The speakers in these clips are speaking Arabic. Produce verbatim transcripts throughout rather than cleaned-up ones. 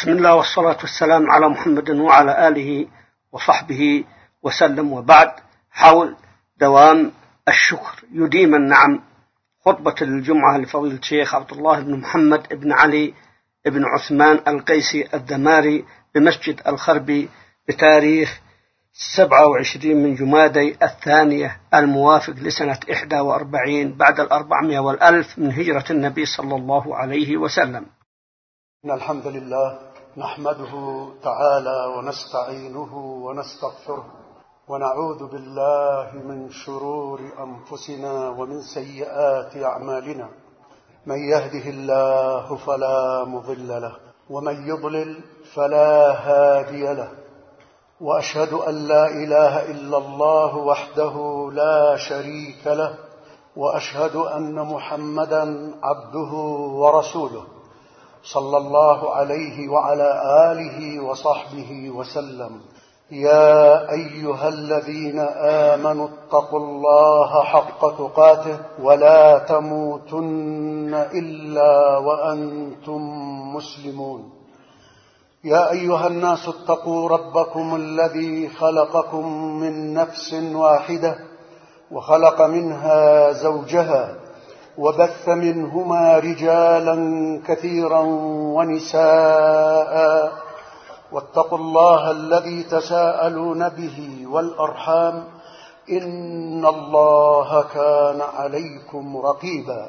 بسم الله والصلاة والسلام على محمد وعلى آله وصحبه وسلم، وبعد. حول دوام الشكر يديم النعم، خطبة الجمعة لفضيلة الشيخ عبد الله بن محمد بن علي بن عثمان القيسي الدماري بمسجد الخربي بتاريخ سبعة وعشرين من جمادي الثانية الموافق لسنة إحدى وأربعين بعد الأربعمائة والألف من هجرة النبي صلى الله عليه وسلم. إن الحمد لله نحمده تعالى ونستعينه ونستغفره ونعوذ بالله من شرور أنفسنا ومن سيئات أعمالنا. من يهده الله فلا مضل له ومن يضلل فلا هادي له، وأشهد أن لا إله إلا الله وحده لا شريك له، وأشهد أن محمدا عبده ورسوله صلى الله عليه وعلى آله وصحبه وسلم. يا أيها الذين آمنوا اتقوا الله حق تقاته ولا تموتن إلا وأنتم مسلمون. يا أيها الناس اتقوا ربكم الذي خلقكم من نفس واحدة وخلق منها زوجها وبث منهما رجالا كثيرا ونساء، واتقوا الله الذي تساءلون به والأرحام إن الله كان عليكم رقيبا.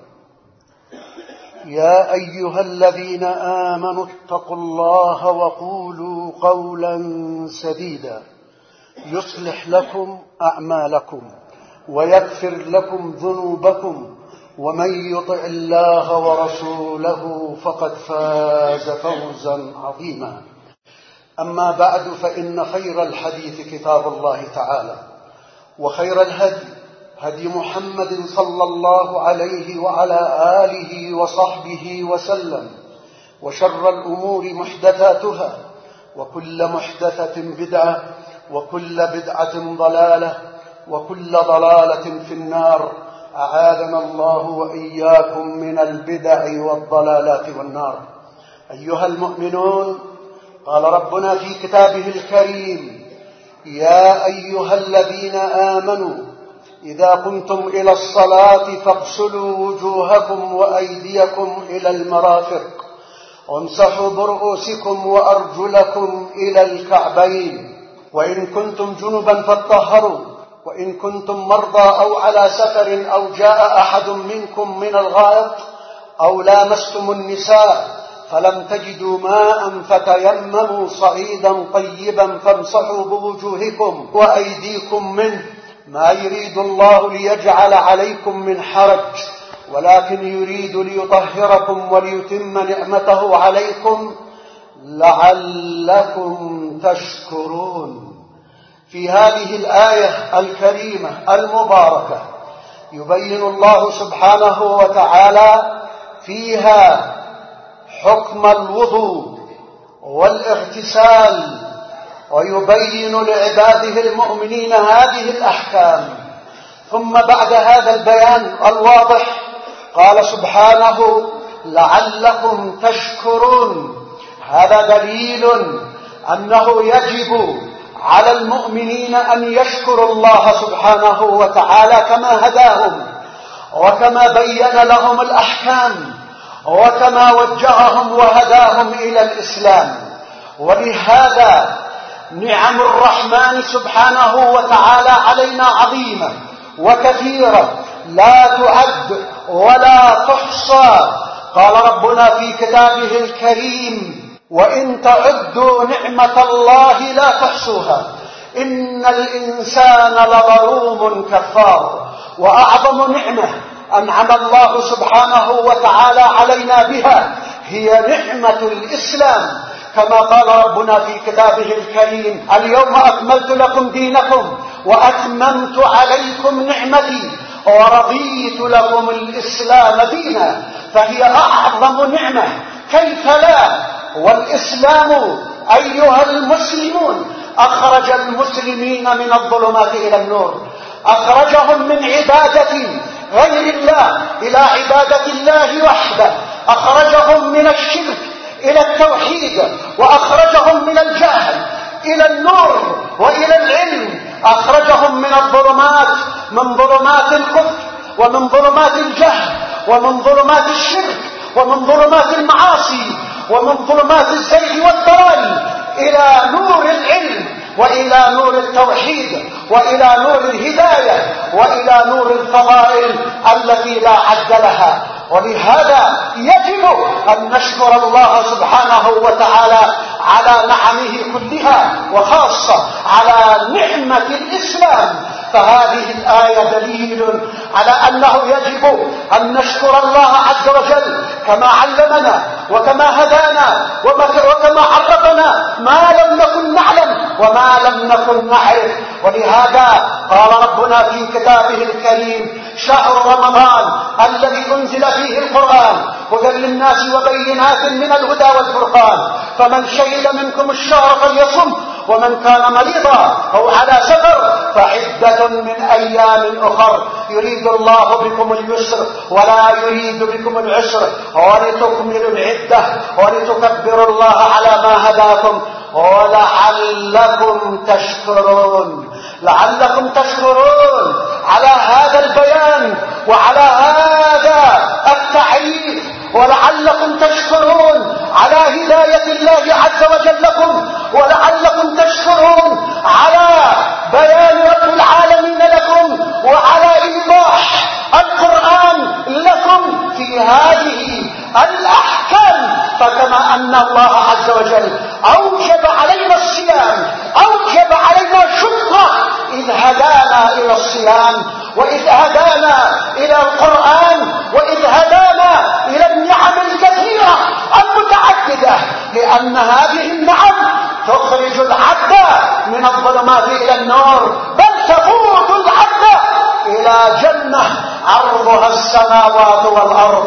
يا أيها الذين آمنوا اتقوا الله وقولوا قولا سديدا يصلح لكم أعمالكم ويغفر لكم ذنوبكم، ومن يطع الله ورسوله فقد فاز فوزا عظيما. أما بعد، فإن خير الحديث كتاب الله تعالى، وخير الهدي هدي محمد صلى الله عليه وعلى آله وصحبه وسلم، وشر الأمور محدثاتها، وكل محدثة بدعة، وكل بدعة ضلالة، وكل ضلالة في النار. أعاذنا الله وإياكم من البدع والضلالات والنار. أيها المؤمنون، قال ربنا في كتابه الكريم: يا أيها الذين آمنوا إذا قمتم إلى الصلاة فاغسلوا وجوهكم وأيديكم إلى المرافق وامسحوا برؤوسكم وأرجلكم إلى الكعبين، وإن كنتم جنبا فاطهروا، وإن كنتم مرضى أو على سفر أو جاء أحد منكم من الغائط أو لامستم النساء فلم تجدوا ماء فتيمموا صعيدا طيبا فامسحوا بوجوهكم وأيديكم منه، ما يريد الله ليجعل عليكم من حرج، ولكن يريد ليطهركم وليتم نعمته عليكم لعلكم تشكرون. في هذه الآية الكريمة المباركة يبين الله سبحانه وتعالى فيها حكم الوضوء والاغتسال، ويبين لعباده المؤمنين هذه الأحكام. ثم بعد هذا البيان الواضح قال سبحانه: لعلكم تشكرون. هذا دليل أنه يجب على المؤمنين أن يشكروا الله سبحانه وتعالى كما هداهم، وكما بين لهم الأحكام، وكما وجههم وهداهم إلى الإسلام. ولهذا نعم الرحمن سبحانه وتعالى علينا عظيمة وكثيرة لا تعد ولا تحصى. قال ربنا في كتابه الكريم: وإن تعدوا نعمة الله لا تحصوها إن الإنسان لظلوم كفار. وأعظم نعمة أنعم الله سبحانه وتعالى علينا بها هي نعمة الإسلام، كما قال ربنا في كتابه الكريم: اليوم أكملت لكم دينكم وأتممت عليكم نعمتي ورضيت لكم الإسلام دينا. فهي أعظم نعمة، كيف لا؟ والإسلام أيها المسلمون أخرج المسلمين من الظلمات إلى النور، أخرجهم من عبادة غير الله إلى عبادة الله وحده، أخرجهم من الشرك إلى التوحيد وأخرجهم من الجهل إلى النور وإلى العلم، أخرجهم من الظلمات، من ظلمات الكفر ومن ظلمات الجهل ومن ظلمات الشرك ومن ظلمات المعاصي ومن ظلمات الزيغ والضلال إلى نور العلم وإلى نور التوحيد وإلى نور الهداية وإلى نور الفضائل التي لا عد لها. ولهذا يجب أن نشكر الله سبحانه وتعالى على نعمه كلها، وخاصة على نعمة الإسلام. فهذه الآية دليل على أنه يجب أن نشكر الله عز وجل كما علمنا وكما هدانا وكما عرفنا ما لم نكن نعلم وما لم نكن نعرف. ولهذا قال ربنا في كتابه الكريم: شهر رمضان الذي أنزل فيه القرآن هدى للناس وبينات من الهدى والفرقان، فمن شهد منكم الشهر فليصم، ومن كان مريضا أو على سفر فعدة من أيام أخر، يريد الله بكم اليسر ولا يريد بكم العسر ولتكملوا العدة ولتكبروا الله على ما هداكم ولعلكم تشكرون. لعلكم تشكرون على هذا البيان وعلى هذا التعريف، ولعلكم تشكرون على هداية الله عز وجل لكم، ولعلكم تشكرون على بيان رب العالمين لكم وعلى إيضاح القرآن لكم في هذه الأحكام. فكما أن الله عز وجل أوجب علينا الصيام، أوجب علينا الشكر إذ هدانا إلى الصيام، وإذ هدانا إلى القرآن، وإذ هدانا إلى النعم الكثيرة المتعددة، لأن هذه النعم تخرج العبد من الظلمات إلى النور، بل تقود العبد إلى جنة عرضها السماوات والأرض.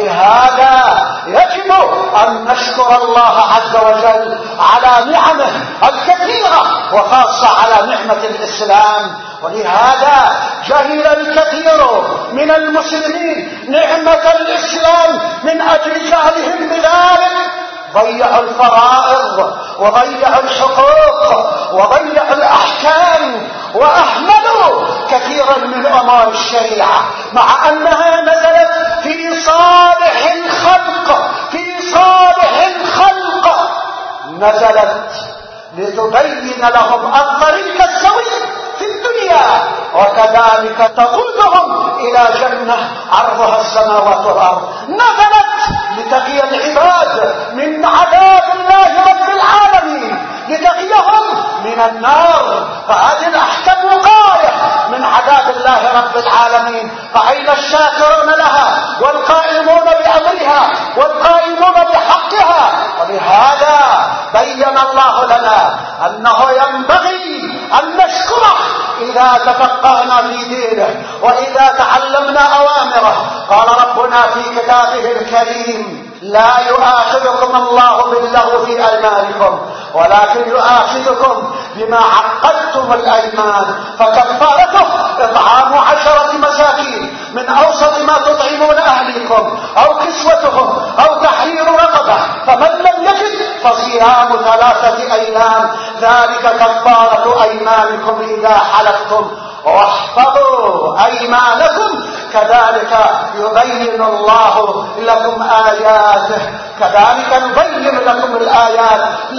ولهذا يجب أن نشكر الله عز وجل على نعمه الكثيرة، وخاصة على نعمة الإسلام. ولهذا جهل الكثير من المسلمين نعمة الإسلام من أجل جهلهم بذلك، ضيعوا الفرائض وضيعوا الحقوق وضيعوا الأحكام وأهملوا كثيرا من أمور الشريعة، مع أنها نزلت في صالح الخلق، في صالح الخلق نزلت لتبين لهم الطريق السوي في الدنيا، وكذلك تقودهم إلى جنة عرضها السماوات والأرض. نزلت لتقي العباد من عذاب الله رب العالمين، لتقيهم من النار. فهذه الأحكام وقاية من عذاب الله رب العالمين، فأين الشاكرون لها والقائمون بأمرها والقائمون بحقها؟ ولهذا بين الله لنا أنه ينبغي أن نشكره إذا تفقهنا في دينه وإذا تعلمنا أوامره. قال ربنا في كتابه الكريم: لا يؤاخذكم الله باللغو في أيمانكم ولكن يؤاخذكم بما عقدتم الأيمان، فكفارته إطعام عشرة مساكين من أوسط ما تطعمون أهليكم أو كسوتهم أو تحرير رقبة، فمن لم يجد فصيام ثلاثة أيام ذلك كفارة أيمانكم إذا حلفتم واحفظوا أيمانكم كذلك يبين الله لكم آياته، كذلك نبين لكم الآيات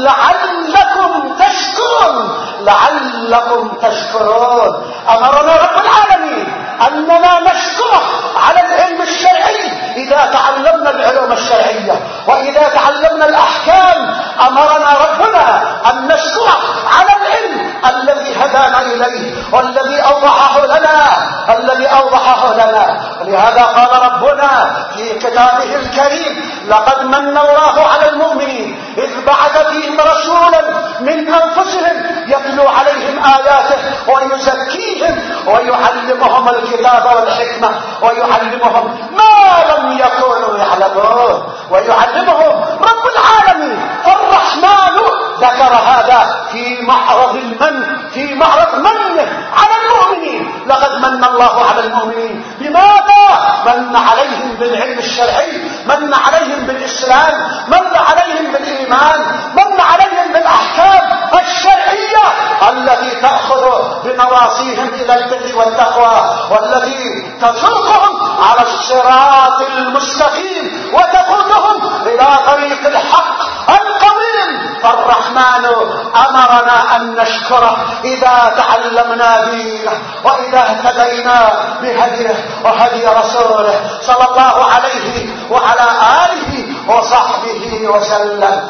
لعلكم تشكرون، لعلكم تشكرون. أمرنا رب العالمين أننا نشكره على العلم الشرعي إذا تعلمنا العلوم الشرعية، وإذا تعلمنا الأحكام أمرنا ربنا أن نشكره على العلم الذي هدانا إليه والذي أوضحه لنا الذي أوضحه لنا. ولهذا قال ربنا في كتابه الكريم: لقد من الله على المؤمنين إذ بعث فيهم رسولا من أنفسهم يتلو عليهم آياته ويزكيهم ويعلمهم الكتاب والحكمة ويعلمهم ما لم يكونوا يعلمون ويعلمهم رب العالمين. فالرحمن ذكر هذا في معرض المن في معرض منه على المؤمنين. لقد من الله على المؤمنين بماذا؟ من عليهم بالعلم الشرعي، من عليهم بالإسلام، من عليهم الإيمان من عليهم بالأحكام الشرعية التي تأخذ بنواصيهم إلى البر والتقوى، والتي تسوقهم على الصراط المستقيم وتقودهم إلى طريق الحق القويم. فالرحمن أمرنا أن نشكره إذا تعلمنا دينه وإذا اهتدينا بهديه وهدي رسوله صلى الله عليه وعلى آله وصحبه وسلم.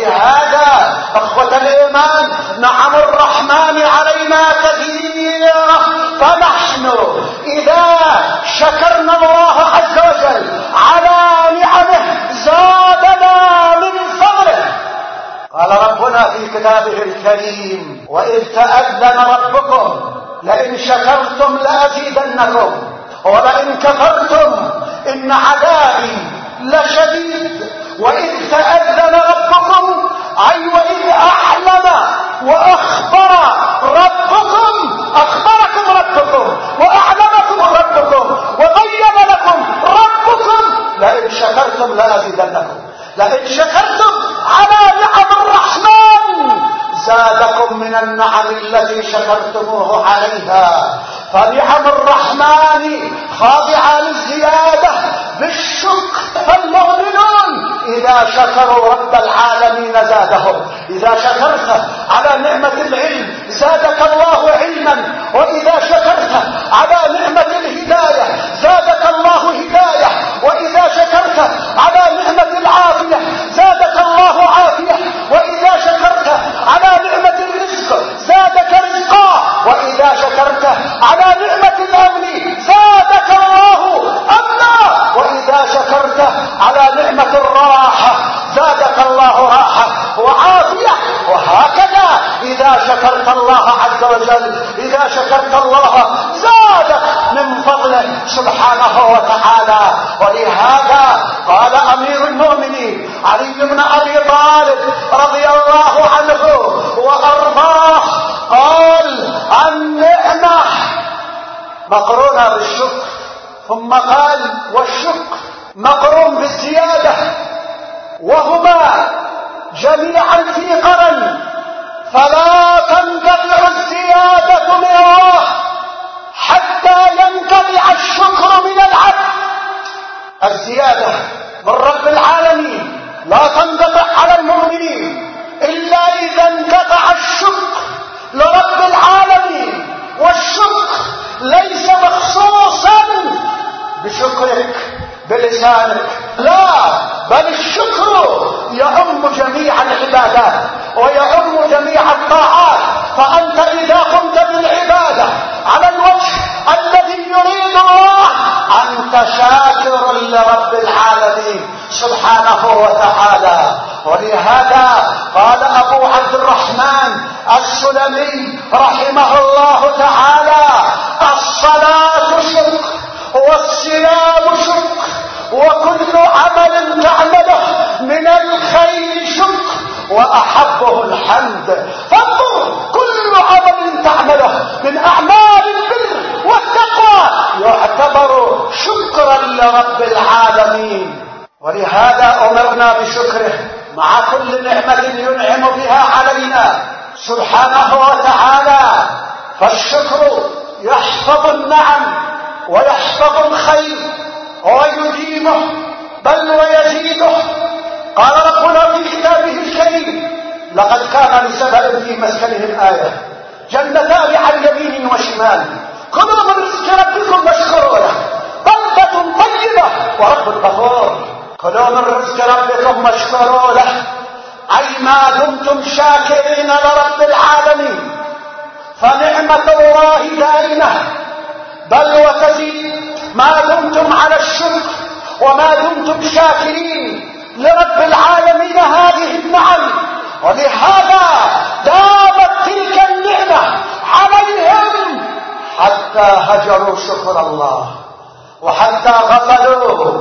ولهذا أخوة الإيمان نعم الرحمن علينا كثيرة، فنحن إذا شكرنا الله عز وجل على نعمه زادنا من فضله. قال ربنا في كتابه الكريم: وإذ تأذن ربكم لئن شكرتم لأزيدنكم ولئن كفرتم إن عذابي لشديد. وإذ تأذن ربكم أي وإذ أعلم وأخبر ربكم، أخبركم ربكم وأعلمكم ربكم وبين لكم ربكم لئن شكرتم لأزيدنكم. لئن شكرتم على نعم الرحمن زادكم من النعم التي شكرتموه عليها. فنعم الرحمن خاضعة للزيادة بالشكر، فالمؤمنون إذا شكروا رب العالمين زادهم. إذا شكرت على نعمة العلم زادك الله علما، وإذا شكرت على نعمة الهداية زادك الله هداية، وإذا شكرت على نعمة العافية زادك الله عافية، وإذا شكرت على نعمة الرزق زادك رزقا، وإذا شكرت على نعمة الأمن زادك الله أمنا، وإذا شكرت على نعمة الراحة زادك الله راحة وعافية. وهكذا إذا شكرت الله عز وجل، إذا شكرت الله زادك من فضله سبحانه وتعالى. ولهذا قال أمير المؤمنين علي بن أبي طالب رضي الله عنه وأرضاه، قال: النعمة مقرونة بالشكر، ثم قال: والشكر مقرون بالزيادة، وهما جميعا في قرن، فلا تنقطع الزيادة من الله حتى ينقطع الشكر من العبد. الزيادة من رب العالمين لا تنقطع على المؤمنين إلا إذا انقطع الشكر لرب العالمين. والشكر ليس مخصوصا بشكرك بلسانك، لا، بل الشكر يعم جميع العبادات ويعم جميع الطاعات. فأنت إذا قمت بالعبادة على الوجه الذي يريد الله أنت شاكر لرب العالمين سبحانه وتعالى. ولهذا قال أبو عبد الرحمن السلمي رحمه الله تعالى: الصلاة شكر والصيام شكر وكل عمل تعمله من الخير شكر وأحبه الحمد. فانظر، كل عمل تعمله من أعمال البر والتقوى يعتبر شكرا لرب العالمين. ولهذا أمرنا بشكره مع كل نعمة ينعم بها علينا سبحانه وتعالى. فالشكر يحفظ النعم ويحفظ الخير ويديمه بل ويزيده. قال ربنا في كتابه الكريم: لقد كان لسبأ في مسكنهم آية جنتان عن يمين وشمال كلوا من رزق ربكم واشكروا له بلدة طيبة ورب غفور. كلوا من رزق ربكم واشكروا له، أي ما دمتم شاكرين لرب العالمين فنعمة الله دائمة بل وتزيد ما دمتم على الشكر وما دمتم شاكرين لرب العالمين هذه النعم. ولهذا دامت تلك النعمة عليهم حتى هجروا شكر الله وحتى غفلوا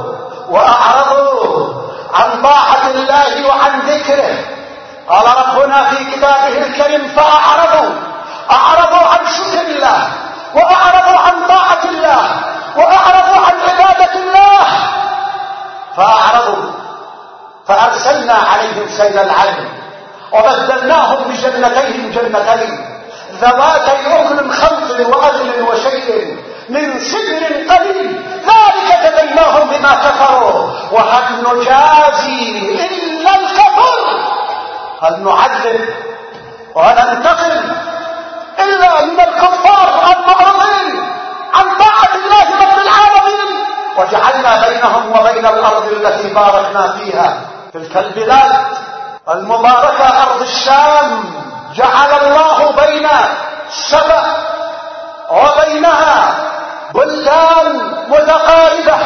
وأعرضوا عن طاعة الله وعن ذكره. قال ربنا في كتابه الكريم: فأعرضوا أعرضوا عن شكر الله وأعرضوا عن طاعة الله وأعرضوا عن عبادة الله. فأعرضوا فأرسلنا عليهم سيل العلم وبدلناهم بجنتين جنتين ذواتي أكل خمط وأكل وشيء من سدر قليل ذلك جزيناهم بما كفروا وهل نجازي إلا الكفر. هل نعذب وننتقم إلا من الكفار المعرضين عن طاعة الله رب العالمين؟ وجعلنا بينهم وبين الأرض التي باركنا فيها تلك البلاد المباركة أرض الشام جعل الله بين سبأ وبينها بلدان متقاربة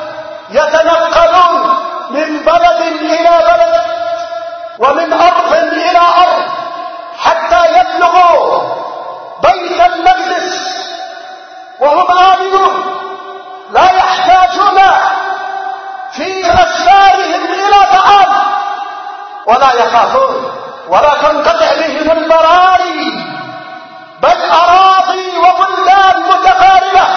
يتنقلون من بلد إلى بلد ومن أرض إلى أرض حتى يبلغوا بيت المقدس وهم آمنون لا يحتاجون في أسفارهم إلى طعام ولا يخافون ولا تنقطع بهم البراري بل أراضي وبلدان متقاربة.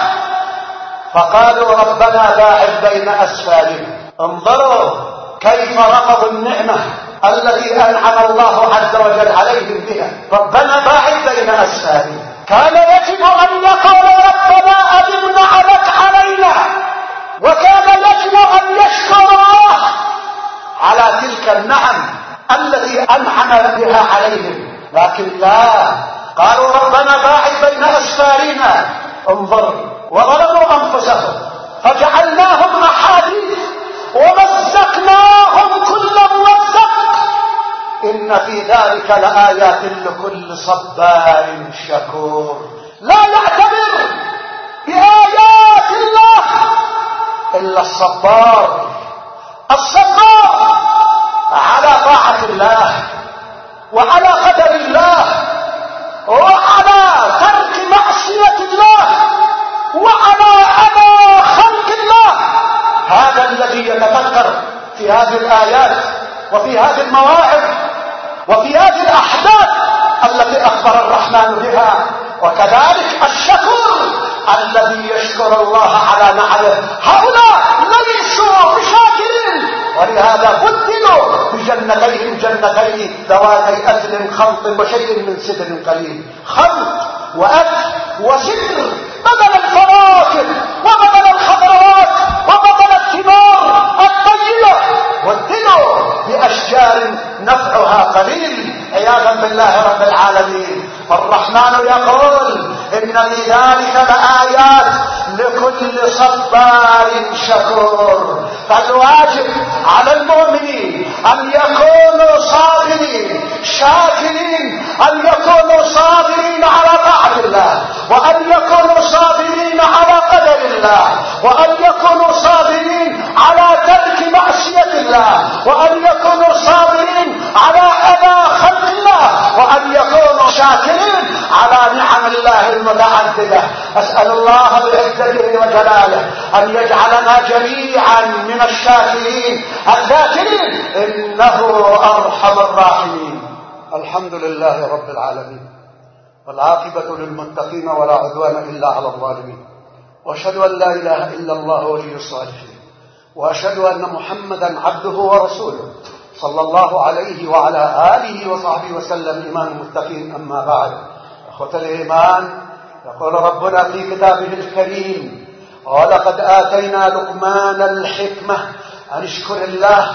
فقالوا ربنا باعد بين أسفارهم. انظروا كيف رفضوا النعمة التي أنعم الله عز وجل عليهم بها. ربنا باعد بين أسفارهم. كان يجب أن يقول ربنا أدم نعمك علينا وكان يجب أن يشكر الله على تلك النعم التي أنعم بها عليهم، لكن لا، قالوا ربنا باعد بين أسفارنا. انظر وظلموا أنفسهم فجعلناهم أحاديث ومزقناهم كل ممزق. إن في ذلك لآيات لكل صبار شكور. لا يعتبر بآيات الله إلا الصبار، الصبار على طاعة الله وعلى قدر الله وعلى ترك معصية الله وعلى أذى خلق الله. هذا الذي يتفكر في هذه الآيات وفي هذه المواعظ وفي هذه الأحداث التي أخبر الرحمن بها. وكذلك الشكور الذي يشكر الله على نعمه. هؤلاء ليسوا بشاكرين ولهذا بدلوا بجنتين جنتين ذواتي أكل خلط وشيء من سدر قليل. خلط وأكل وسدر بدل الفواكه وبدل الخضروات وبدل الثمار الطيبة بدلوا بأشجار نفعها قليل عياذا بالله رب العالمين. والرحمن يقول إن في ذلك لآيات لكل صبار شكور. فالواجب على المؤمنين أن يكونوا صابرين شاكرين، أن يكونوا صابرين على طاعة الله وأن يكونوا صابرين على قدر الله وأن يكونوا صابرين على ترك معصية الله وأن يكونوا صابرين على أذى خلق الله وأن يكونوا شاكرين على نعم الله المتعددة. أسأل الله بعزته وجلاله أن يجعلنا جميعا من الشاكرين الذاكرين إنه أرحم الراحمين. الحمد لله رب العالمين والعاقبة للمتقين ولا عدوان إلا على الظالمين. وأشهد أن لا إله إلا الله ولي الصالحين وأشهد أن محمدا عبده ورسوله صلى الله عليه وعلى آله وصحبه وسلم إمام المتقين. أما بعد، أخوة الإيمان، يقول ربنا في كتابه الكريم: ولقد آتينا لقمان الحكمة أن اشكر الله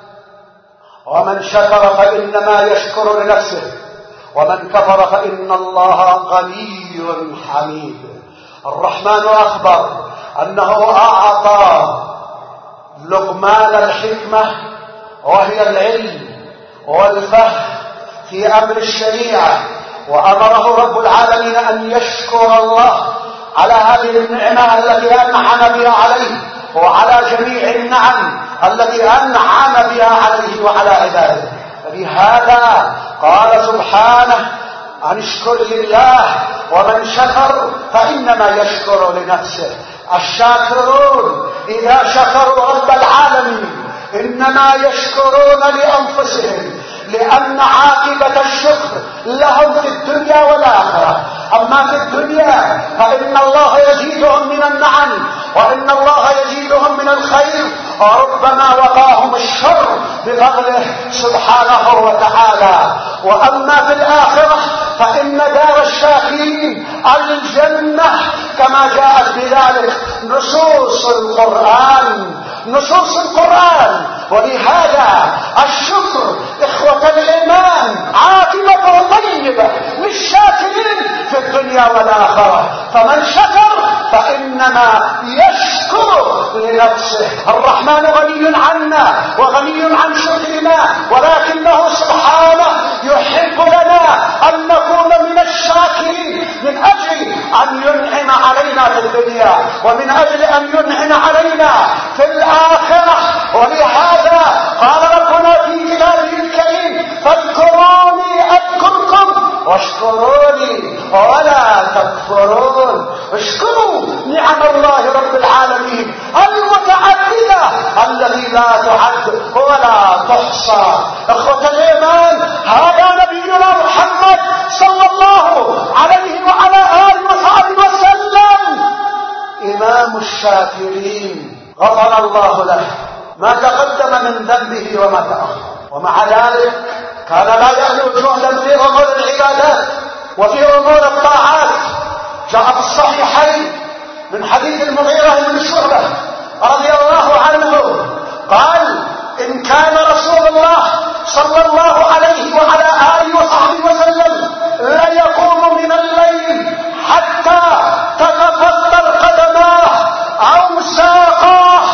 ومن شكر فإنما يشكر لنفسه ومن كفر فإن الله غني حميد. الرحمن أخبر أنه أعطى لقمان الحكمة وهي العلم والفهم في أمر الشريعة، وأمره رب العالمين أن يشكر الله على هذه النعمة التي أنعم بها عليه وعلى جميع النعم التي أنعم بها عليه وعلى عباده. فبهذا قال سبحانه: أن اشكر لله ومن شكر فإنما يشكر لنفسه. الشاكرون إذا شكروا رب العالمين إنما يشكرون لأنفسهم، لأن عاقبة الشكر لهم في الدنيا والآخرة. أما في الدنيا فإن الله يزيدهم من النعم وإن الله يزيدهم من الخير وربما وقاهم الشر بفضله سبحانه وتعالى. وأما في الآخرة فإن دار الشاكرين الجنة كما جاءت بذلك نصوص القرآن نصوص القرآن. ولهذا الشكر إخوة الإيمان عاقبته طيبة للشاكرين في الدنيا والآخرة. فمن شكر فإنما يشكر لنفسه. الرحمن غني عنا وغني عن شكرنا، ولكنه سبحانه يحب لنا أن نكون من الشاكرين من أجل أن ينعم علينا في الدنيا ومن أجل أن ينعم علينا في الآخرة. ولهذا قال ربنا في كتابه الكريم فاذكروني أذكركم واشكروني ولا تكفرون. اشكروا نعم الله رب العالمين المتعددة التي لا تعد ولا تحصى. اخوة الايمان، هذا نبينا محمد صلى الله عليه وعلى آله وصحبه وسلم إمام الشاكرين، غفر الله له ما تقدم من ذنبه وما تأخر، ومع ذلك كان لا يألو جهدا في أمور العبادات وفي أمور الطاعات. جاء في الصحيحين من حديث المغيرة بن شعبة رضي الله عنه قال إن كان رسول الله صلى الله عليه وعلى آله وصحبه وسلم لا يقوم من الليل حتى تتفطر قدماه أو ساقاه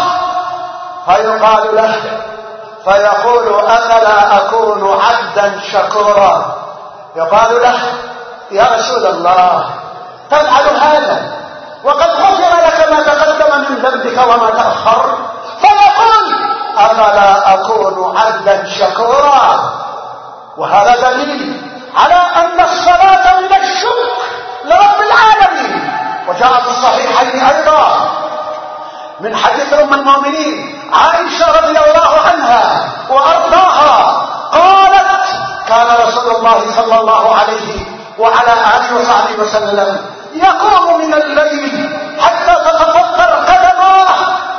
فيقال له فيقول أفلا أكون عبدا شكورا. يقال له يا رسول الله تفعل هذا وقد غفر لك ما تقدم من ذنبك وما تأخر؟ فيقول أفلا أكون عبدا شكورا. وهذا دليل على أن الصلاة من الشكر لرب العالمين. وجاء في الصحيحين أيضا من حديث أم المؤمنين عائشة رضي الله عنها وأرضاها قالت كان رسول الله صلى الله عليه وعلى آله وصحبه وسلم يقوم من الليل حتى تتفطر قدماه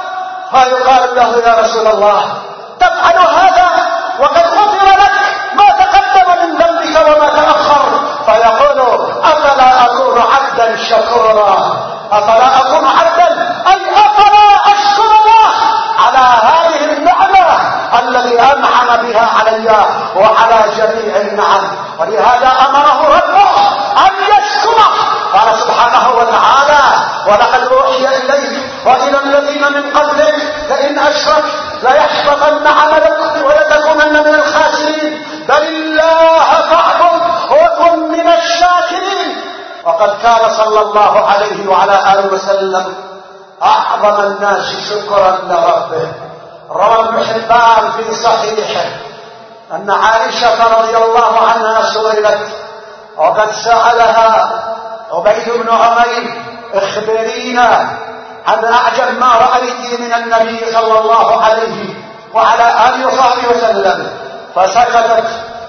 فيقال له يا رسول الله تفعل هذا وقد غفر لك ما تقدم من ذنبك وما تأخر؟ فيقول أفلا أكون عبدا شكورا. أفلا أكون عبدا أي أفلا أشكر الله على هذه النعمة التي أنعم بها علي وعلى جميع النعم. ولهذا أمره ربه أن يشكره. قال سبحانه وتعالى ولقد أوحي إليك وإلى الذين من قبلك لئن أشركت ليحبطن عملك ولتكونن من الخاسرين بل الله فاعبد وكن من الشاكرين. وقد كان صلى الله عليه وعلى آله وسلم أعظم الناس شكرا لربه. روى ابن حبان في صحيحه أن عائشة رضي الله عنها سئلت وقد سألها عبيد بن عمير اخبرينا عن أعجب ما رأيت من النبي صلى الله عليه وعلى آله وصحبه وسلم، فسكتت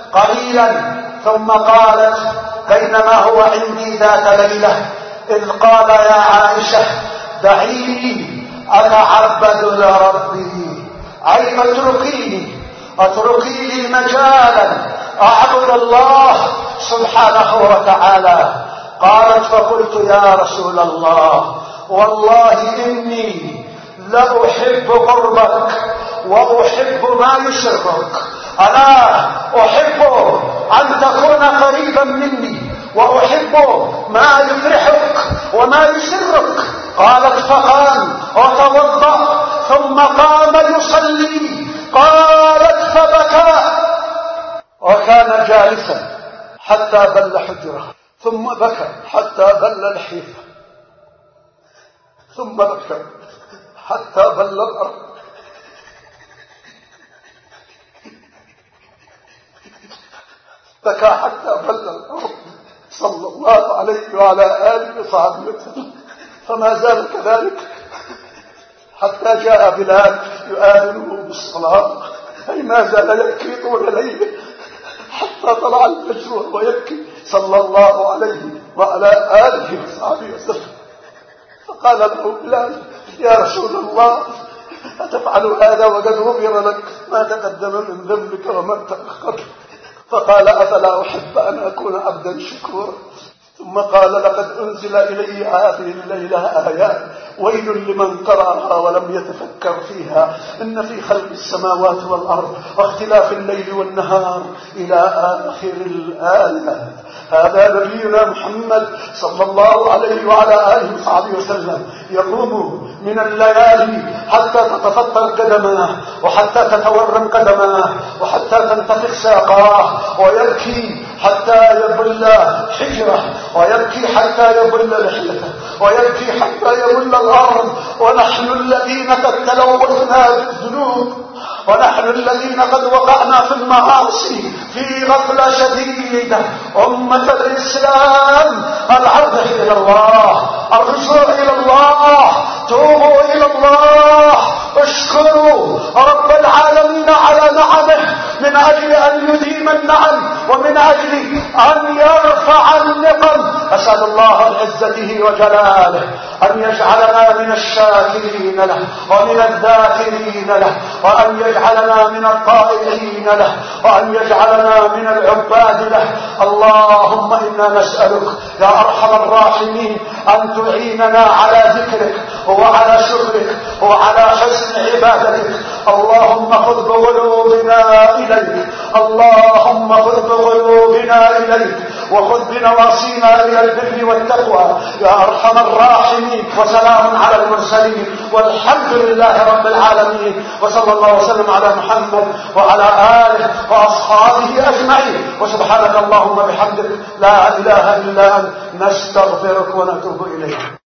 قليلا ثم قالت بينما هو عندي ذات ليلة إذ قال يا عائشة دعيني أتعبد لربي أي اتركيني اتركي لي مجالا أعبد الله سبحانه وتعالى. قالت فقلت يا رسول الله والله إني لأحب قربك وأحب ما يسرك. أنا أحب أن تكون قريبا مني وأحب ما يفرحك وما يسرك. قالت فقام وتوضأ ثم قام يصلي. قالت فبكى وكان جالسا حتى بل حجره ثم بكى حتى بل الحيفة ثم بكى حتى بل الأرض بكى حتى بل الأرض صلى الله عليه وعلى آله وصحبه وسلم. فما زال كذلك حتى جاء بلال يؤذنه بالصلاة أي ما زال يبكي طول ليله حتى طلع الفجر وهو يبكي صلى الله عليه وعلى آله وصحبه وسلم. فقال له بلال يا رسول الله أتفعل هذا وقد غفر لك ما تقدم من ذنبك وما تأخر؟ فقال أفلا أحب أن أكون عبدا شكورا. ثم قال لقد أنزل إلي هذه الليلة آيات ويل لمن قرأها ولم يتفكر فيها إن في خلق السماوات والأرض واختلاف الليل والنهار إلى آخر الآية. هذا نبينا محمد صلى الله عليه وعلى آله وصحبه وسلم يقوم من الليالي حتى تتفطر قدماه وحتى تتورم قدماه وحتى تنتفخ ساقاه ويبكي حتى يبل حجره ويبكي حتى يبل لحيته ويبكي حتى يبل الأرض. ونحن الذين قد تلوثنا بالذنوب ونحن الذين قد وقعنا في المعاصي في غفلة شديدة. أمة الإسلام العودة إلى الله، الرجوع إلى الله، توبوا إلى الله، اشكروا رب العالمين على نعمه من أجل أن يديم النعم ومن أجل أن يرفع النقم. أسأل الله بعزته وجلاله أن يجعلنا من الشاكرين له ومن الذاكرين له وأن يجعلنا من الطائعين له وأن يجعلنا من العباد له. اللهم إنا نسألك يا أرحم الراحمين أن تعيننا على ذكرك وعلى شكرك وعلى حسن عبادتك. اللهم خذ بقلوبنا إليك، اللهم خذ بقلوبنا إليك وخذ بنواصينا إلى البر والتقوى يا أرحم الراحمين. وسلام على المرسلين والحمد لله رب العالمين. وصلى الله وسلم على محمد وعلى آله وأصحابه أجمعين. وسبحانك اللهم بحمدك لا إله إلا أنت نستغفرك ونتوب إليك.